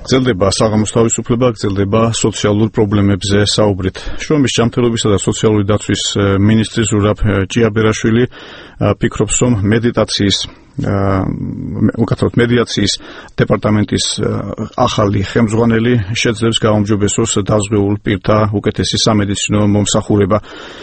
გრძელდება საღამოს თავისუფლება, გრძელდება სოციალურ პრობლემებზე საუბრით. შრომის ჯანმრთელობისა და სოციალური დაცვის მინისტრი ზურაბ ჭიაბერაშვილი ფიქრობს, რომ მედიაციის დეპარტამენტის ახალი ხელმძღვანელი შეძლებს გაუმჯობესოს დაზღვეულ პირთა უკეთესი სამედიცინო მომსახურება.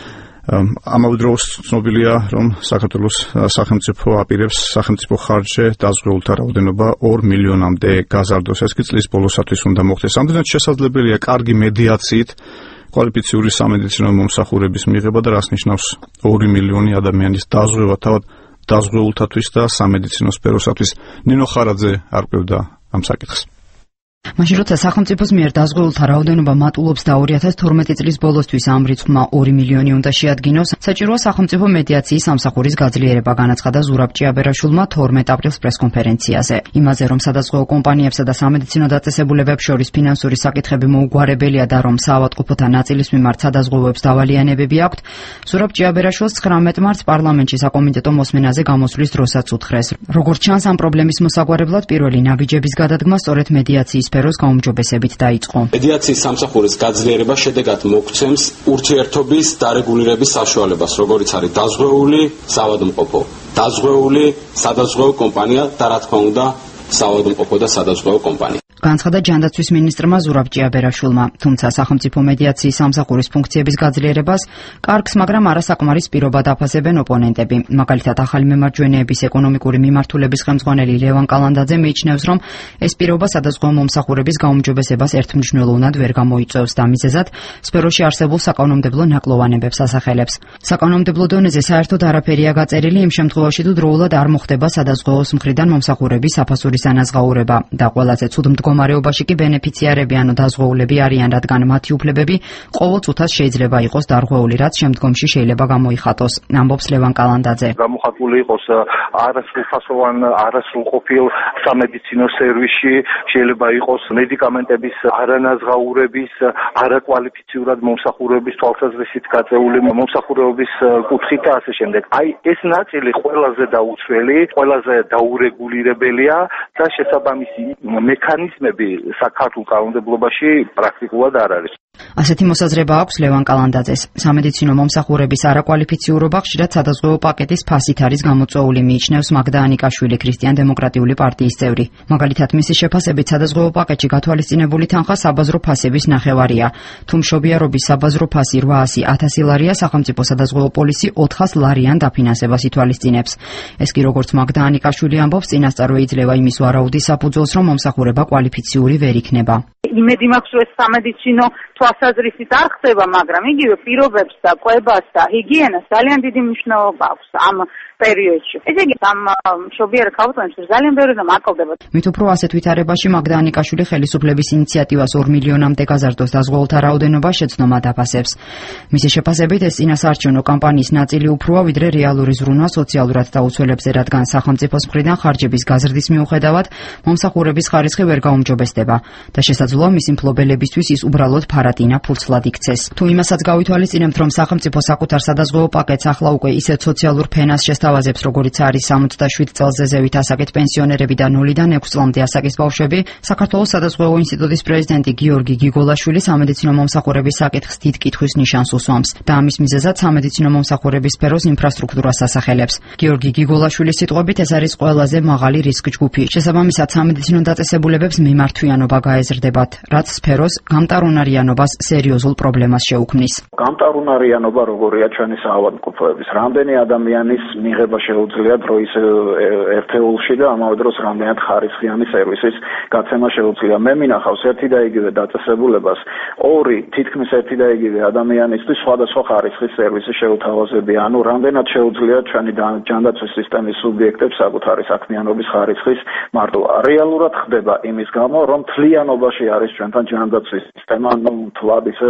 ამავე დროს ცნობილია, რომ საქართველოს სახელმწიფო აპირებს სახელმწიფო ხარჯზე დაზღვეულთა რაოდენობა 2 მილიონამდე გაზარდოს. ეს კი წლის ბოლოსათვის უნდა მოხდეს. ამდენად შესაძლებელია კარგი მედიაციით კვალიფიციური სამედიცინო მომსახურების მიღება და რას ნიშნავს 2 მილიონი ადამიანის დაზღვევა თავად დაზღვეულთათვის და სამედიცინო სფეროსათვის. ნინო ხარაძე არკვევდა ამ საკითხს. მაშინ როცა სახელმწიფოს მიერ დაზღვეულთა რაოდენობა მატულობს და 2012 წლის ბოლოსთვის ამ რიცხვმა 2 მილიონი უნდა შეადგინოს, საჭიროა სახელმწიფო მედიაციის სამსახურის გაძლიერება, განაცხადა ზურაბ ჭიაბერაშვილმა 12 აპრილს პრესკონფერენციაზე. იმაზე, რომ სადაზღვეო კომპანიებსა და სამედიცინო დაწესებულებებს შორის ფინანსური საკითხები მოუგვარებელია და რომ საავადმყოფოთა ნაწილის მიმართ სადაზღვევოებს დავალიანებები აქვთ, ზურაბ ჭიაბერაშვილს 19 მარტს პარლამენტში საკომიტეტო მოსმენაზე გამოსვლის დროსაც უთხრეს. როგორც ჩანს, ამ პრობლემის მოსაგვარებლად პირველი ნაბიჯების გადადგმა სწორედ მედიაციის სფეროს გაუმჯობესებით დაიწყო. მედიაციის სამსახურის გაძლიერება შედეგად მოგცემს ურთიერთობის დარეგულირების საშუალებას, როგორიც არის დაზღვეული საავადმყოფო, დაზღვეული სადაზღვეო კომპანია და რა თქმა უნდა საავადმყოფო და სადაზღვეო კომპანია. განაცხადა ჯანდაცვის მინისტრმა ზურაბ ჭიაბერაშვილმა, თუმცა სახელმწიფო მედიაციის სამსახურის ფუნქციების გაძლიერებას კარგს, მაგრამ არასაკმარის პირობად აფასებენ ოპონენტები. მაგალითად, ახალი მემარჯვენეების ეკონომიკური მიმართულების ხელმძღვანელი ლევან კალანდაძე მიიჩნევს, რომ ეს პირობა სადაზღვეო მომსახურების გაუმჯობესებას ერთმნიშვნელოვნად ვერ გამოიწვევს და მიზეზად სფეროში არსებულ საკანონმდებლო ნაკლოვანებებს ასახელებს. საკანონმდებლო დონეზე საერთოდ არაფერია გაწერილი იმ შემთხვევაში, თუ დროულად არ მოხდება სადაზღვეოს მხრიდან მომსახურების აფასურის ანაზღაურება და ყველაზე ცუდ მდგომარეობაში კი ბენეფიციარები ანუ დაზღვეულები არიან, რადგან მათი უფლებები ყოველ წუთას შეიძლება იყოს დარღვეული, რაც შემდგომში შეიძლება გამოიხატოს, ამბობს ლევან კალანდაძე. გამოხატული იყოს არასრულფასოვან, არასრულყოფილ სამედიცინო სერვისში, შეიძლება იყოს მედიკამენტების არანაზღაურების, არაკვალიფიციურად მომსახურების თვალსაზრისით გაწეული მომსახურების კუთხით და ასე შემდეგ. აი ეს ნაწილი ყველაზე დაუცველი, ყველაზე დაურეგულირებელია და შესაბამისი მექანიზმები საქართველოს კანონმდებლობაში პრაქტიკულად არ არის. ასეთი მოსაზრება აქვს ლევან კალანდაძეს. სამედიცინო მომსახურების არაკვალიფიციურობა ხშირად სადაზღვეო პაკეტის ფასით არის გამოწვეული, მიიჩნევს მაგდა ანიკაშვილი, ქრისტიან-დემოკრატიული პარტიის წევრი. მაგალითად, მისი შეფასებით სადაზღვეო პაკეტში გათვალისწინებული თანხა საბაზრო ფასების ნახევარია. თუ მშობიარობის საბაზრო ფასი 800.000 ლარია, სახელმწიფო სადაზღვეო პოლისი 400 ლარიან დაფინანსებას ითვალისწინებს. ეს კი როგორც მაგდა ანიკაშვილი ამბობს, წინასწარ იძლევა იმის ვარაუდის საფუძველს, რომ მომსახურება კვალიფიციური ვერ იქნება. იმედი მაქვს, რომ ეს სამედიცინო თვალსაზრისით არ ხდება, მაგრამ იგივე პირობებს და კვებას და ჰიგიენას ძალიან დიდი მნიშვნელობა აქვს ამ პერიოდში. ესე იგი, ამ მშობიარ ქალბატონებს ძალიან ბევრი და მაკლდება. მით უფრო ასეთ ვითარებაში მაგდა ანიკაშვილი ხელისუფლების ინიციატივას 2 მილიონამდე გაზარდოს დაზღვეულთა რაოდენობა შეცდომა დაფასებს. მისი შეფასებით, ეს წინასაარჩევნო კამპანიის ნაწილი უფროა, ვიდრე რეალური ზრუნვა სოციალურად დაუცველებზე, რადგან სახელმწიფოს მხრიდან ხარჯების გაზრდის მიუხედავად მომსახურების ხარისხი ვერ გაუმჯობესდება და შესაძლოა მისი მფლობელებისთვის ის უბრალოდ ფარატინა ფურცლად იქცეს. თუ იმასაც გავითვალისწინებთ, რომ სახელმწიფო საკუთარ სადაზღვეო პაკეტს ახლა უკვე ისეთ სოციალურ ფენას შესთავაზებს, როგორიც არის 67 წელზე ზევით ასაკეთ პენსიონერები და 0-დან 6 წლამდე ასაკის ბავშვები, საქართველოს სადაზღვეო ინსტიტუტის პრეზიდენტი გიორგი გიგოლაშვილი სამედიცინო მომსახურების საკითხს დიდ კითხვის ნიშანს უსვამს და ამის მიზეზად სამედიცინო მომსახურების სფეროს ინფრასტრუქტურას ასახელებს. გიორგი გიგოლაშვილის სიტყვებით, ეს არის ყველაზე მაღალი რისკ ჯგუფი. შესაბამისად, სამედიცინო დაწესებულებებს მიმართვიანობა გაეზრდებათ, რაც სფეროს გამტარუნარიანობას სერიოზულ პრობლემას შეუქმნის. გამტარუნარიანობა როგორია ჩვენი საავადმყოფოების, რამდენი ადამიანის მიღება შეუძლია დროის ერთეულში და ამავე დროს რამდენად ხარისხიანი სერვისის გაცემა შეუძლია. მე მინახავს ერთი და იგივე დაწესებულებას, ორი თითქმის ერთი და იგივე ადამიანისთვის სხვადასხვა ხარისხის სერვისი შეუთავაზებია. ანუ რამდენად შეუძლია ჩვენი ჯანდაცვის სისტემის სუბიექტებს საკუთარი საქმიანობის ხარისხის მარტოვა. რეალურად ხდება იმის გამო, რომ თლიანობაში არის ჩვენთან ჯანდაცვის სისტემა, თლად ისე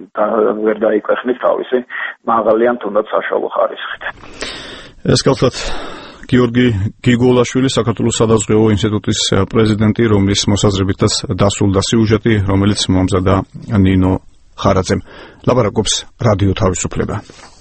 ვერ დაიკვეხნის თავისი მაღალი ან თუნდაც საშუალო ხარისხით. ეს გახლავთ გიორგი გიგოლაშვილი, საქართველოს სადაზღვეო ინსტიტუტის პრეზიდენტი, რომლის მოსაზრებითაც დასრულდა სიუჟეტი, რომელიც მომზადა ნინო ხარაძემ. ლაპარაკობს რადიო თავისუფლება.